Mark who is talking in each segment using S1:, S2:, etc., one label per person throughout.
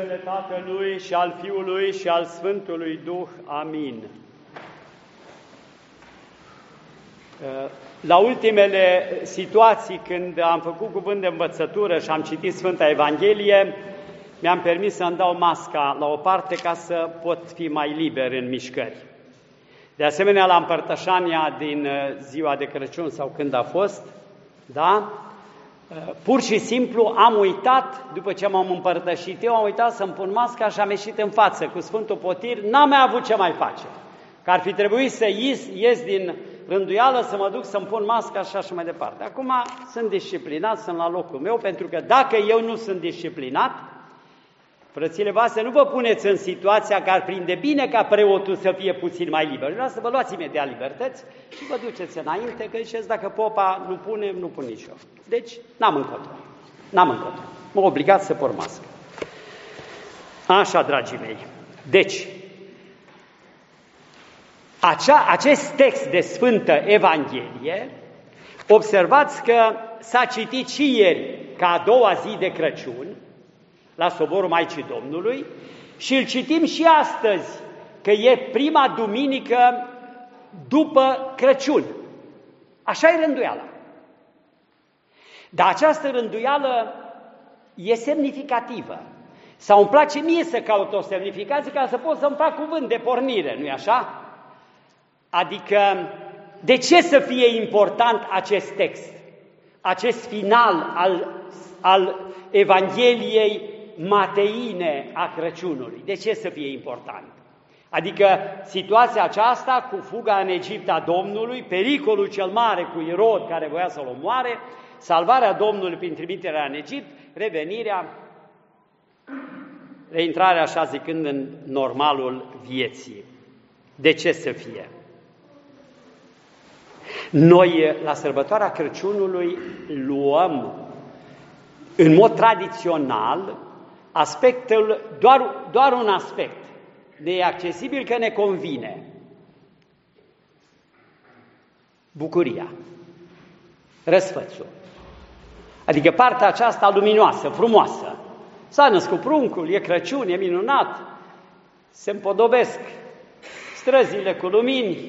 S1: numele Tatălui și al Fiului și al Sfântului Duh. Amin. La ultimele situații, când am făcut cuvânt de învățătură și am citit Sfânta Evanghelie, mi-am permis să-mi dau masca la o parte ca să pot fi mai liber în mișcări. De asemenea, la împărtășania din ziua de Crăciun sau când a fost, da? Pur și simplu am uitat, după ce m-am împărtășit eu, am uitat să-mi pun masca și am ieșit în față cu Sfântul Potir, n-am mai avut ce mai face. Că ar fi trebuit să ies din rânduială, să mă duc să-mi pun masca și așa mai departe. Acum sunt disciplinat, sunt la locul meu, pentru că dacă eu nu sunt disciplinat, frățile voastre, nu vă puneți în situația că ar prinde bine ca preotul să fie puțin mai liber. Vreau să vă luați imediat libertăți și vă duceți înainte, că ziceți, dacă popa nu pune, nu pun nici eu. Deci, n-am încotro. Mă obligați să port mască. Așa, dragii mei. Deci, acest text de Sfântă Evanghelie, observați că s-a citit și ieri, ca a doua zi de Crăciun, la Soborul Maicii Domnului, și îl citim și astăzi, că e prima duminică după Crăciun. Așa e rânduiala. Dar această rânduială e semnificativă. Sau îmi place mie să caut o semnificație ca să pot să-mi fac cuvânt de pornire, nu-i așa? Adică, de ce să fie important acest text? Acest final al Evangheliei mateine a Crăciunului. De ce să fie important? Adică situația aceasta cu fuga în Egipt a Domnului, pericolul cel mare cu Irod care voia să-l omoare, salvarea Domnului prin trimiterea în Egipt, revenirea, reintrarea, așa zicând, în normalul vieții. De ce să fie? Noi, la sărbătoarea Crăciunului, luăm în mod tradițional aspectul, doar un aspect, de accesibil că ne convine. Bucuria, răsfățul. Adică partea aceasta luminoasă, frumoasă. S-a născut pruncul, e Crăciun, e minunat, se împodobesc străzile cu lumini,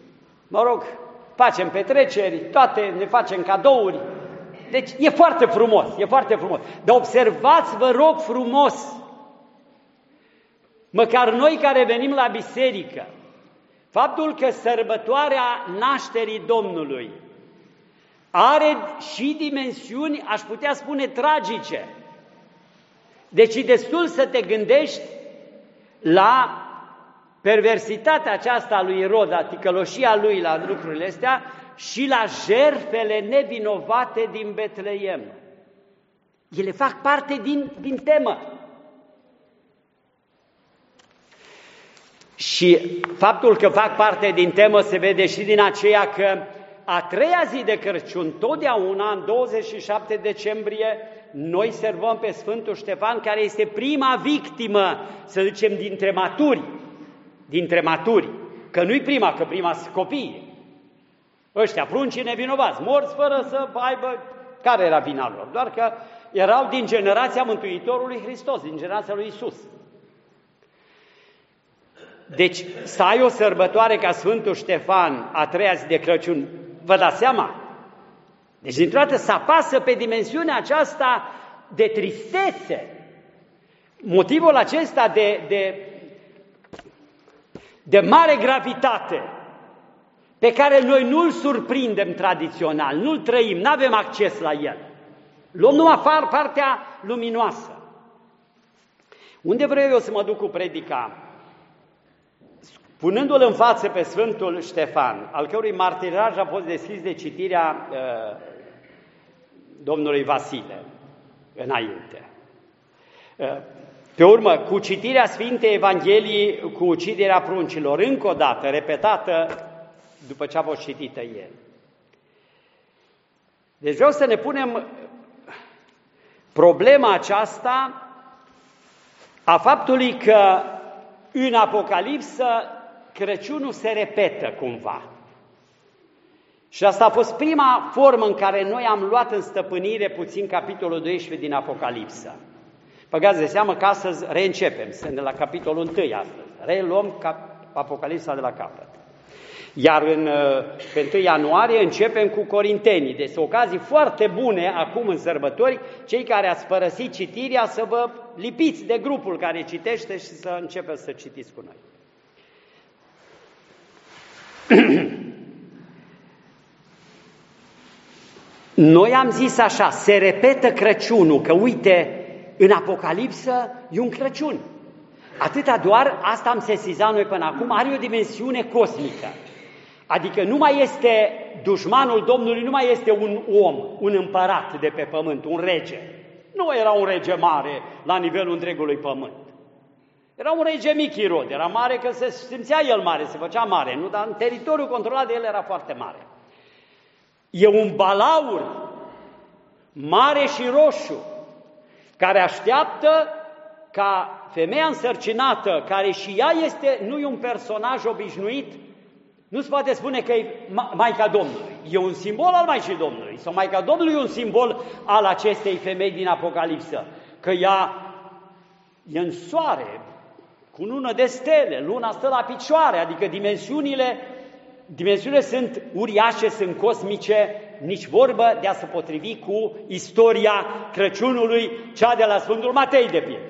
S1: facem petreceri, toate ne facem cadouri. Deci e foarte frumos. Dar observați, vă rog frumos, măcar noi care venim la biserică, faptul că sărbătoarea nașterii Domnului are și dimensiuni, aș putea spune, tragice. Deci e destul să te gândești la perversitatea aceasta a lui Irod, la ticăloșia lui, la lucrurile astea, și la jertfele nevinovate din Betleem. Ele fac parte din temă. Și faptul că fac parte din temă se vede și din aceea că a treia zi de Crăciun, totdeauna, în 27 decembrie, noi servăm pe Sfântul Ștefan, care este prima victimă, să zicem, dintre maturi. Că nu-i prima, că prima sunt copiii. Ăștia, pruncii nevinovați, morți fără să aibă... Care era vina lor? Doar că erau din generația Mântuitorului Hristos, din generația lui Iisus. Deci, să ai o sărbătoare ca Sfântul Ștefan, a treia zi de Crăciun, vă dați seama? Deci, dintr-o dată, se apasă pe dimensiunea aceasta de tristețe. Motivul acesta de mare gravitate, pe care noi nu-l surprindem tradițional, nu-l trăim, nu avem acces la el. Luăm numai partea luminoasă. Unde vreau eu să mă duc cu predica? Punându-l în față pe Sfântul Ștefan, al cărui martiraj a fost deschis de citirea domnului Vasile înainte. Pe urmă, cu citirea Sfintei Evangheliei, cu uciderea pruncilor, încă o dată, repetată, după ce a fost citită ieri. Deci vreau să ne punem problema aceasta a faptului că în Apocalipsă Crăciunul se repetă cumva. Și asta a fost prima formă în care noi am luat în stăpânire puțin capitolul 12 din Apocalipsă. Băgați de seamă că astăzi reîncepem, sunt la capitolul 1 astăzi, reluăm Apocalipsa de la capăt. Iar pe 1 ianuarie începem cu Corintenii, deci sunt ocazii foarte bune acum în sărbători, cei care ați părăsit citirea să vă lipiți de grupul care citește și să începeți să citiți cu noi. Noi am zis așa, se repetă Crăciunul, că uite, în Apocalipsă e un Crăciun. Atâta doar, asta am sesizat noi până acum, are o dimensiune cosmică. Adică nu mai este dușmanul Domnului, nu mai este un om, un împărat de pe pământ, un rege. Nu era un rege mare la nivelul întregului pământ. Era un rege mic Irod, era mare că se simțea el mare, se făcea mare, nu? Dar în teritoriul controlat de el era foarte mare. E un balaur mare și roșu, care așteaptă ca femeia însărcinată, care și ea nu e un personaj obișnuit, nu se poate spune că e Maica Domnului. E un simbol al Maicii Domnului. Sau Maica Domnului e un simbol al acestei femei din Apocalipsă. Că ea e în soare, cu lună de stele, luna stă la picioare, adică dimensiunile sunt uriașe, sunt cosmice, nici vorbă de a se potrivi cu istoria Crăciunului, cea de la Sfântul Matei, de pildă.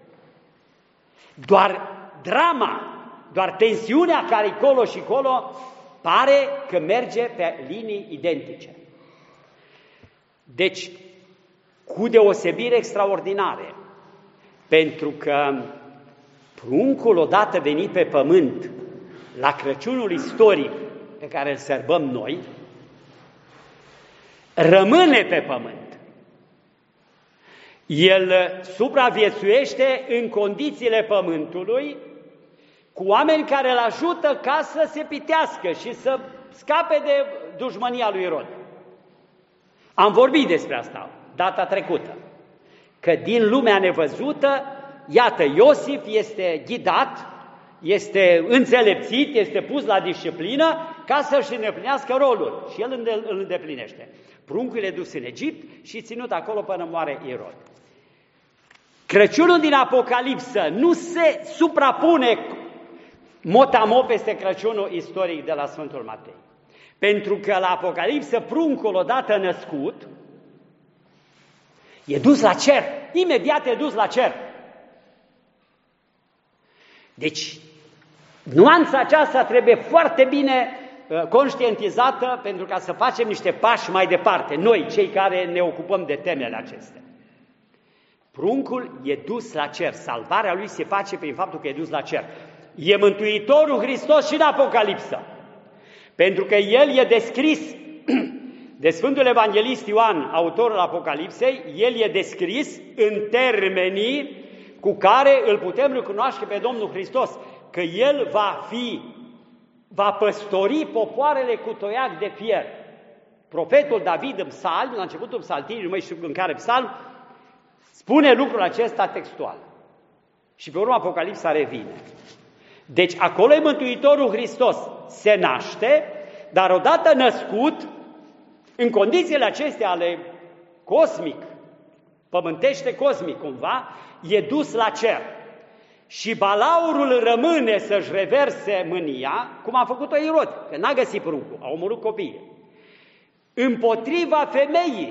S1: Doar drama, doar tensiunea care e colo și colo, pare că merge pe linii identice. Deci, cu deosebire extraordinare, pentru că pruncul odată venit pe pământ, la Crăciunul istoric pe care îl sărbăm noi, rămâne pe pământ. El supraviețuiește în condițiile pământului, cu oameni care îl ajută ca să se pitească și să scape de dușmânia lui Irod. Am vorbit despre asta data trecută, că din lumea nevăzută, iată, Iosif este ghidat, este înțelepțit, este pus la disciplină ca să-și îndeplinească rolul și el îl îndeplinește. Pruncul e dus în Egipt și ținut acolo până moare Irod. Crăciunul din Apocalipsă nu se suprapune mot-a-mot peste Crăciunul istoric de la Sfântul Matei. Pentru că la Apocalipsă pruncul odată născut e dus la cer, imediat e dus la cer. Deci, nuanța aceasta trebuie foarte bine conștientizată pentru ca să facem niște pași mai departe, noi, cei care ne ocupăm de temele acestea. Pruncul e dus la cer, salvarea lui se face prin faptul că e dus la cer. E Mântuitorul Hristos și în Apocalipsă, pentru că El e descris de Sfântul Evanghelist Ioan, autorul Apocalipsei, El e descris în termenii cu care îl putem recunoaște pe Domnul Hristos, că El va păstori popoarele cu toiac de fier. Profetul David în psalm, la începutul psaltirii, nu mai știu în care psalm, spune lucrul acesta textual. Și pe urmă Apocalipsa revine. Deci acolo e Mântuitorul Hristos, se naște, dar odată născut, în condițiile acestea ale cosmic, pământește cosmic cumva, e dus la cer. Și balaurul rămâne să-și reverse mânia, cum a făcut-o Irod, că n-a găsit pruncul, a omorât copiii, împotriva femeii.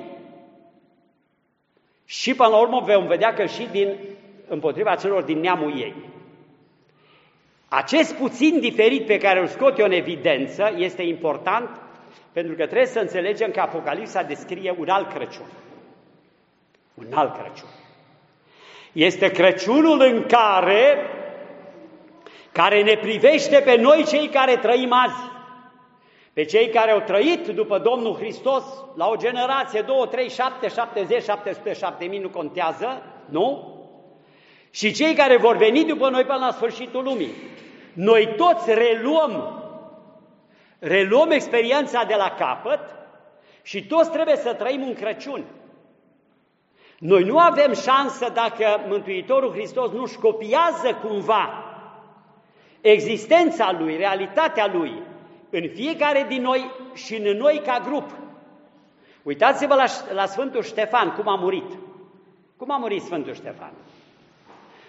S1: Și până la urmă vom vedea că și împotriva celor din neamul ei. Acest puțin diferit pe care îl scot eu în evidență este important, pentru că trebuie să înțelegem că Apocalipsa descrie un alt Crăciun. Un alt Crăciun. Este Crăciunul în care ne privește pe noi cei care trăim azi. Pe cei care au trăit după Domnul Hristos la o generație, 2, 3, 7, 70, 700, 7000, nu contează, nu? Și cei care vor veni după noi până la sfârșitul lumii. Noi toți reluăm experiența de la capăt și toți trebuie să trăim un Crăciun. Noi nu avem șansă dacă Mântuitorul Hristos nu-și copiază cumva existența Lui, realitatea Lui, în fiecare din noi și în noi ca grup. Uitați-vă la Sfântul Ștefan, cum a murit. Cum a murit Sfântul Ștefan?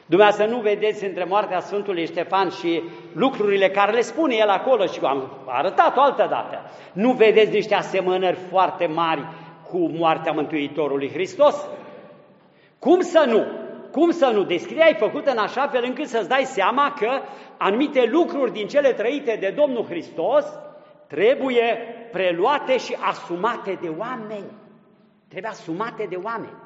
S1: Dumneavoastră nu vedeți între moartea Sfântului Ștefan și lucrurile care le spune el acolo și am arătat-o altă dată. Nu vedeți niște asemănări foarte mari cu moartea Mântuitorului Hristos? Cum să nu? Cum să nu? Descrierea e făcută în așa fel încât să-ți dai seama că anumite lucruri din cele trăite de Domnul Hristos trebuie preluate și asumate de oameni. Trebuie asumate de oameni.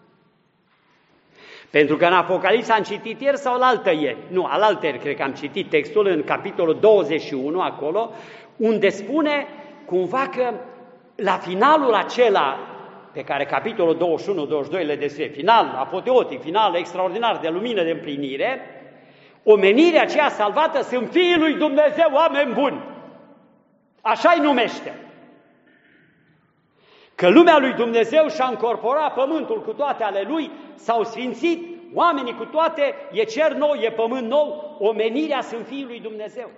S1: Pentru că în Apocalipsa am citit ieri sau alaltăieri? Nu, alaltăieri cred că am citit textul în capitolul 21 acolo, unde spune cumva că la finalul acela pe care capitolul 21-22 le descrie, final apoteotic, final extraordinar de lumină, de împlinire, omenirea aceea salvată sunt fiii lui Dumnezeu, oameni buni. Așa-i numește. Că lumea lui Dumnezeu și-a încorporat pământul cu toate ale lui, s-au sfințit, oamenii cu toate, e cer nou, e pământ nou, omenirea sunt fiii lui Dumnezeu.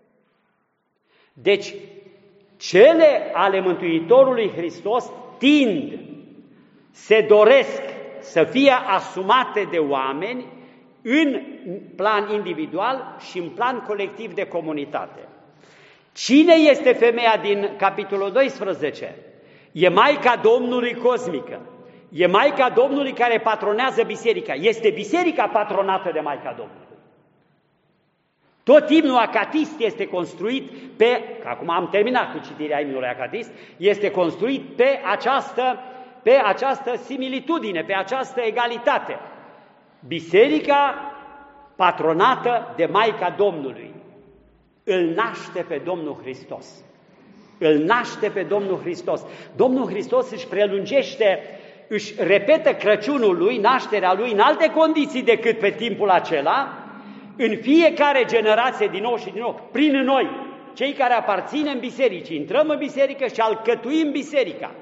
S1: Deci, cele ale Mântuitorului Hristos tind, se doresc să fie asumate de oameni în plan individual și în plan colectiv de comunitate. Cine este femeia din capitolul 12? E Maica Domnului cosmică. E Maica Domnului care patronează biserica. Este biserica patronată de Maica Domnului. Tot imnul acatist este construit pe, că acum am terminat cu citirea imnului acatist, este construit pe această similitudine, pe această egalitate. Biserica patronată de Maica Domnului îl naște pe Domnul Hristos. Îl naște pe Domnul Hristos. Domnul Hristos își repetă Crăciunul lui, nașterea lui, în alte condiții decât pe timpul acela, în fiecare generație din nou și din nou, prin noi, cei care aparținem bisericii, intrăm în biserică și alcătuim biserica.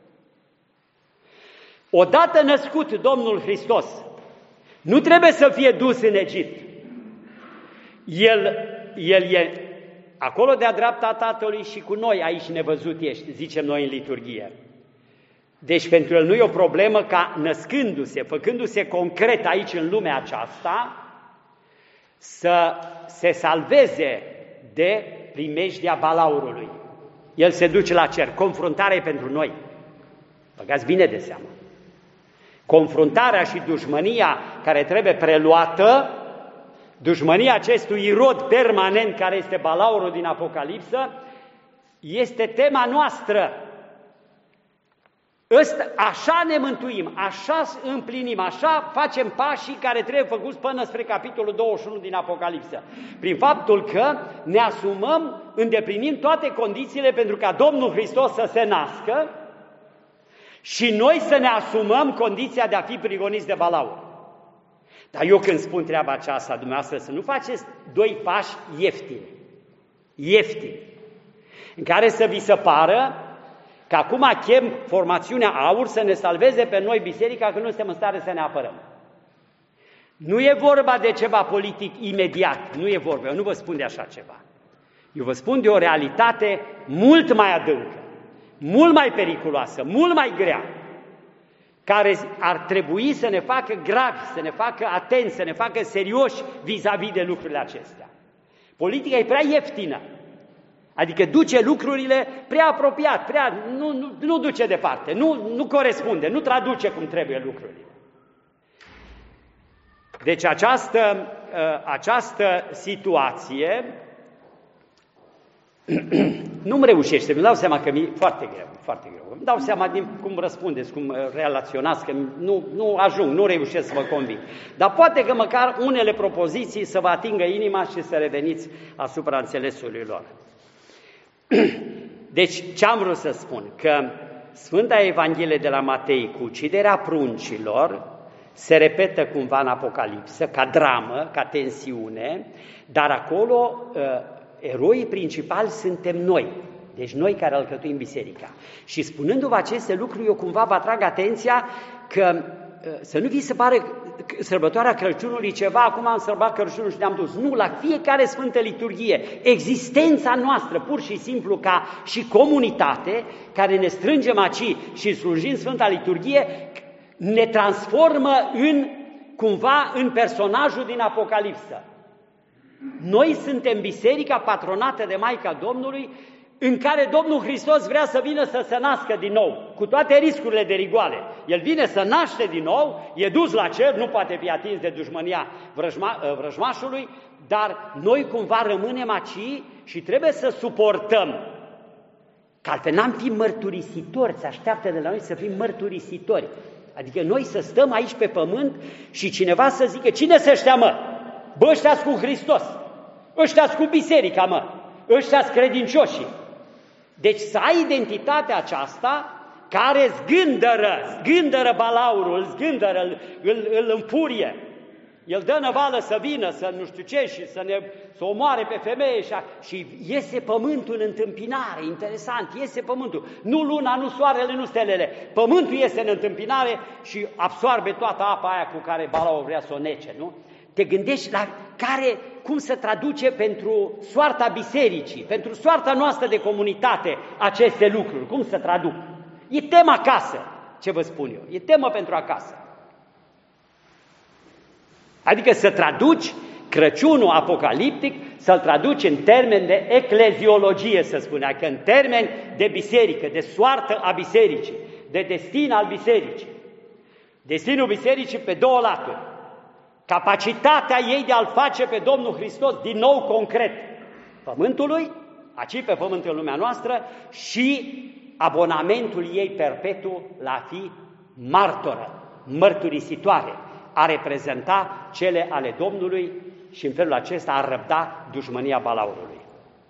S1: Odată născut Domnul Hristos, nu trebuie să fie dus în Egipt. El e acolo de-a dreapta Tatălui și cu noi aici nevăzut ești, zicem noi în liturghie. Deci pentru el nu e o problemă ca născându-se, făcându-se concret aici în lumea aceasta, să se salveze de primejdia balaurului. El se duce la cer. Confruntarea e pentru noi. Băgați bine de seamă. Confruntarea și dușmănia care trebuie preluată, dușmănia acestui Irod permanent care este balaurul din Apocalipsă, este tema noastră. Așa ne mântuim, așa împlinim, așa facem pașii care trebuie făcuți până spre capitolul 21 din Apocalipsă. Prin faptul că ne asumăm, îndeplinim toate condițiile pentru ca Domnul Hristos să se nască și noi să ne asumăm condiția de a fi prigoniți de balaur. Dar eu când spun treaba aceasta, dumneavoastră, să nu faceți doi pași ieftini, în care să vi se pară că acum chem formațiunea AUR să ne salveze pe noi biserica, că nu suntem în stare să ne apărăm. Nu e vorba de ceva politic imediat, nu e vorba, eu nu vă spun de așa ceva. Eu vă spun de o realitate mult mai adâncă, mult mai periculoasă, mult mai grea, care ar trebui să ne facă gravi, să ne facă atenți, să ne facă serioși vis-a-vis de lucrurile acestea. Politica e prea ieftină. Adică duce lucrurile prea apropiat, nu duce departe, nu corespunde, nu traduce cum trebuie lucrurile. Deci această situație nu-mi reușește, mi dau seama că mi-e foarte greu. Îmi dau seama din cum răspundeți, cum relaționați, că nu ajung, nu reușesc să vă conving. Dar poate că măcar unele propoziții să vă atingă inima și să reveniți asupra înțelesului lor. Deci, ce am vrut să spun? Că Sfânta Evanghelie de la Matei cu uciderea pruncilor se repetă cumva în Apocalipsă, ca dramă, ca tensiune, dar acolo eroii principali suntem noi, deci noi care alcătuim biserica. Și spunându-vă aceste lucruri, eu cumva vă atrag atenția că să nu vi se pare sărbătoarea Crăciunului ceva, acum am sărbat Crăciunul și ne-am dus. Nu, la fiecare Sfântă Liturghie, existența noastră, pur și simplu ca și comunitate, care ne strângem aici și slujim Sfânta Liturghie, ne transformă în cumva în personajul din Apocalipsă. Noi suntem biserica patronată de Maica Domnului, în care Domnul Hristos vrea să vină să se nască din nou, cu toate riscurile de rigoale. El vine să naște din nou, e dus la cer, nu poate fi atins de dușmânia vrăjmașului, dar noi cumva rămânem aici și trebuie să suportăm. Că altfel n-am fi mărturisitori, se așteaptă de la noi să fim mărturisitori. Adică noi să stăm aici pe pământ și cineva să zică, cine să ăștia, mă? Bă, ăștia-s cu Hristos, ăștia-s cu biserica, mă, ăștia-s credincioșii. Deci să ai identitatea aceasta care zgândără balaurul, îl înfurie. El dă năvală să vină, să nu știu ce, și să omoare pe femeie și iese pământul în întâmpinare, interesant, iese pământul. Nu luna, nu soarele, nu stelele, pământul iese în întâmpinare și absoarbe toată apa aia cu care balaurul vrea să o nece, nu? Te gândești la cum se traduce pentru soarta bisericii, pentru soarta noastră de comunitate aceste lucruri, cum se traduc. E tema acasă, ce vă spun eu, e temă pentru acasă. Adică să traduci Crăciunul apocaliptic, să-l traduci în termeni de ecleziologie, să spunea, că în termeni de biserică, de soartă a bisericii, de destin al bisericii. Destinul bisericii pe două laturi. Capacitatea ei de a-L face pe Domnul Hristos din nou concret pământului, aici pe pământ în lumea noastră, și abonamentul ei perpetu la a fi martoră, mărturisitoare, a reprezenta cele ale Domnului și în felul acesta a răbda dușmânia balaurului.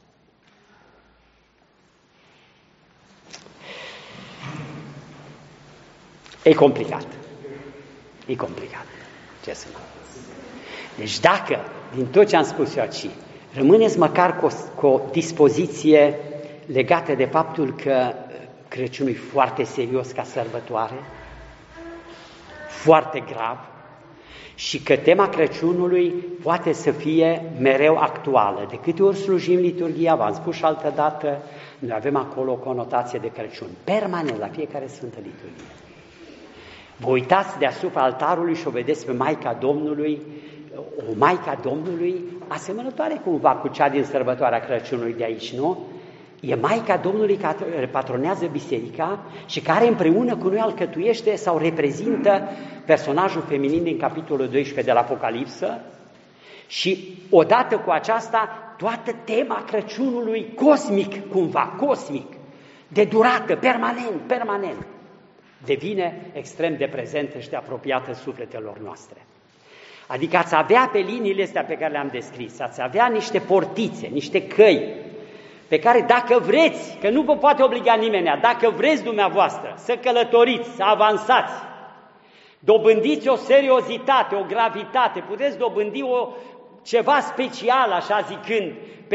S1: E complicat. E complicat. Ce să mă... Deci dacă, din tot ce am spus eu aici, rămâneți măcar cu o dispoziție legată de faptul că Crăciunul e foarte serios ca sărbătoare, foarte grav, și că tema Crăciunului poate să fie mereu actuală. De câte ori slujim liturghia, v-am spus și altă dată, noi avem acolo o conotație de Crăciun, permanent, la fiecare Sfântă Liturghie. Vă uitați deasupra altarului și o vedeți pe Maica Domnului, o Maica Domnului asemănătoare cumva cu cea din sărbătoarea Crăciunului de aici, nu? E Maica Domnului care patronează biserica și care împreună cu noi alcătuiește sau reprezintă personajul feminin din capitolul 12 de la Apocalipsă și odată cu aceasta toată tema Crăciunului cosmic cumva, cosmic, de durată, permanent, devine extrem de prezentă și de apropiată sufletelor noastre. Adică ați avea pe liniile astea pe care le-am descris, ați avea niște portițe, niște căi, pe care dacă vreți, că nu vă poate obliga nimeni, dacă vreți dumneavoastră să călătoriți, să avansați, dobândiți o seriozitate, o gravitate, puteți dobândi ceva special, așa zicând,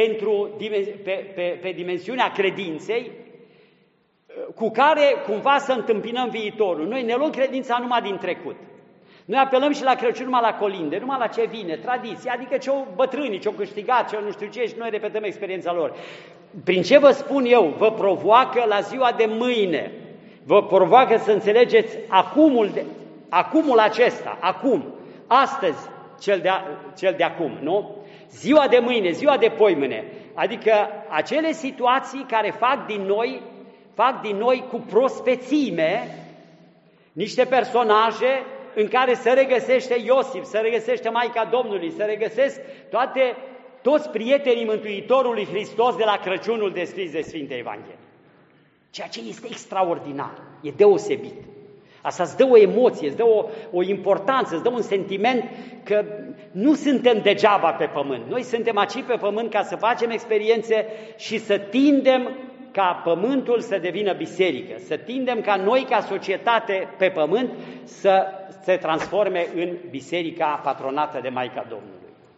S1: pe dimensiunea credinței, cu care cumva să întâmpinăm viitorul. Noi ne luăm credința numai din trecut. Noi apelăm și la Crăciun numai la colinde, numai la ce vine, tradiție, adică ce-o bătrânii, ce-o câștigat, ce-o nu știu ce, și noi repetăm experiența lor. Prin ce vă spun eu, vă provoacă la ziua de mâine, vă provoacă să înțelegeți acumul acesta, astăzi, cel de acum, nu? Ziua de mâine, ziua de poimâine, adică acele situații care fac din noi cu prospețime niște personaje în care se regăsește Iosif, se regăsește Maica Domnului, se regăsesc toți prietenii Mântuitorului Hristos de la Crăciunul descris de Sfinte Evanghelie. Ceea ce este extraordinar, e deosebit. Asta îți dă o emoție, îți dă o importanță, îți dă un sentiment că nu suntem degeaba pe pământ. Noi suntem aici pe pământ ca să facem experiențe și să tindem ca pământul să devină biserică, să tindem ca noi, ca societate pe pământ, să se transforme în biserica patronată de Maica Domnului.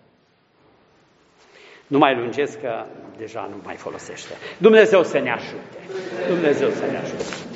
S1: Nu mai lungesc, că deja nu mai folosește. Dumnezeu să ne ajute! Dumnezeu să ne ajute!